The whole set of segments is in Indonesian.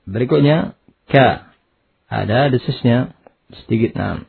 Berikutnya ka. Ada desisnya sedikit. Nah.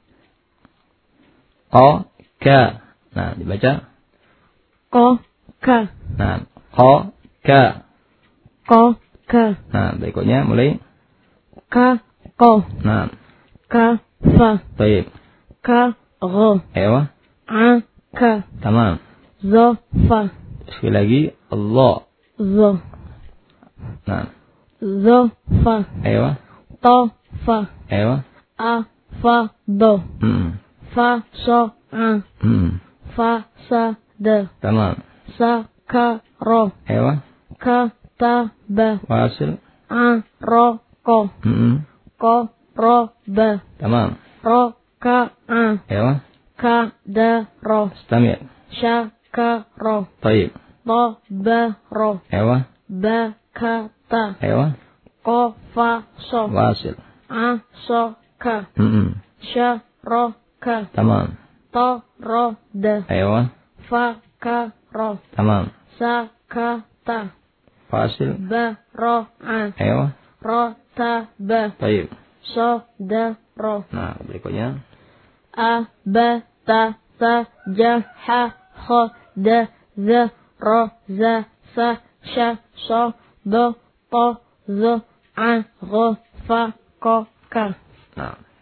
Qa ka. Nah, dibaca Qa ka. Nah, qa ka. Qa ka. Nah, berikutnya mulai Ka qa. Nah. Ka fa. Baik. Ka gha. Ewa. A ka. Tamam. Za fa. Sekali lagi Allah. Za. Nah. Za fa. Ewa. Ta fa. Ewa. A fa da. Fa sa a. Fa sa da. Tamam. Sa ka ra. Ewa. Ka ta ba. Wasil. A ra ka. Ka ra ba. Tamam. Ra ka a. Ewa. Ka da ra. Istamir. Sha ka ra. Baik. Ta ba ra. Ewa. Ba ka ta. Ewa. Qa fa sa. Wasil. A sa ka. Sha ra ka. Tamam. Ta ra da. Ewa. Fa ka ra. Tamam. Sa ka ta. Wasil. Ba ra a. Ewa. Ra ta ba. Baik. Sa da ra. Nah, berikutnya A ba ta sa ja ha kha da za ra za sa sha sa da ta za a gha fa ka ka. Nah.